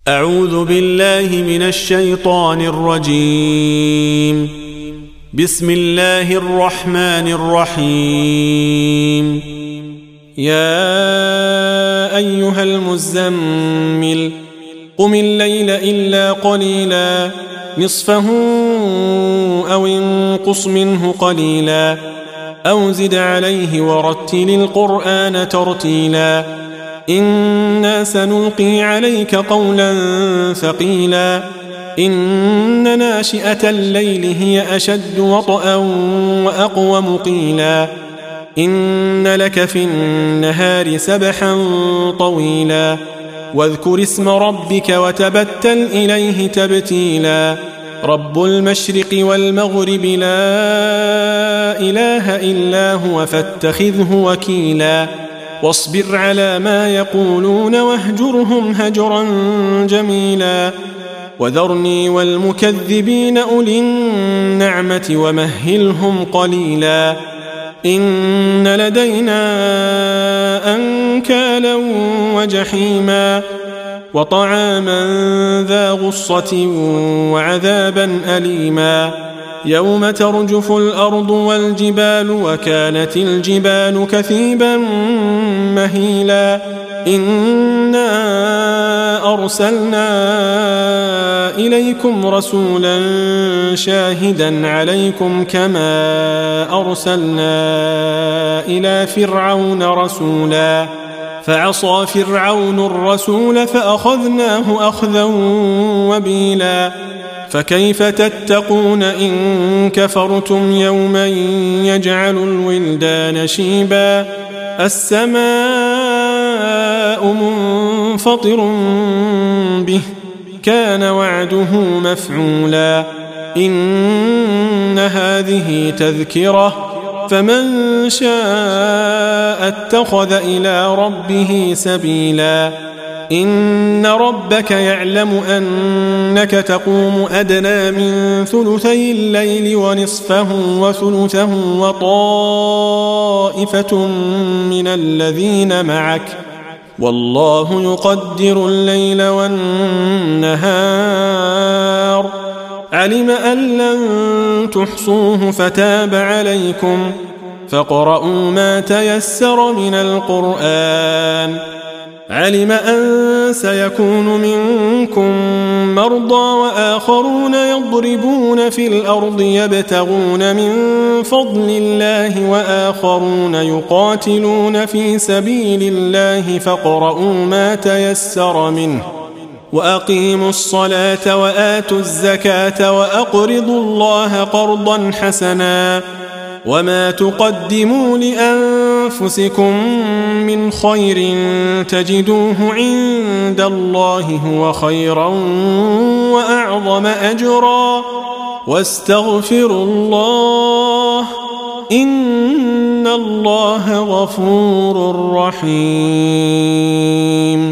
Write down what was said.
أعوذ بالله من الشيطان الرجيم. بسم الله الرحمن الرحيم. يا أيها المزمل قم الليل إلا قليلا نصفه أو انقص منه قليلا أو زد عليه ورتل القرآن ترتيلا إنا سنلقي عليك قولا ثقيلا إن ناشئة الليل هي أشد وطئا وأقوم قيلا إن لك في النهار سبحا طويلا واذكر اسم ربك وتبتل إليه تبتيلا رب المشرق والمغرب لا إله إلا هو فاتخذه وكيلا واصبر على ما يقولون واهجرهم هجرا جميلا وذرني والمكذبين أولي النعمة ومهلهم قليلا إن لدينا أنكالا وجحيما وطعاما ذا غصة وعذابا أليما يوم ترجف الأرض والجبال وكانت الجبال كثيبا مهيلا إنا أرسلنا إليكم رسولا شاهدا عليكم كما أرسلنا إلى فرعون رسولا فعصى فرعون الرسول فأخذناه أخذا وبيلا فكيف تتقون إن كفرتم يوما يجعل الولدان شيبا السماء منفطر به كان وعده مفعولا إن هذه تذكرة فمن شاء اتخذ إلى ربه سبيلا إن ربك يعلم أنك تقوم أدنى من ثلثي الليل ونصفه وثلثه وطائفة من الذين معك والله يقدر الليل والنهار علم أن لن تحصوه فتاب عليكم فاقرؤوا ما تيسر من القرآن علم أن سيكون منكم مرضى وآخرون يضربون في الأرض يبتغون من فضل الله وآخرون يقاتلون في سبيل الله فاقرؤوا ما تيسر منه وأقيموا الصلاة وآتوا الزكاة وأقرضوا الله قرضا حسنا وما تقدموا لأنفسكم من خير تجدوه عند الله هو خيرا وأعظم أجرا واستغفروا الله إن الله غفور رحيم.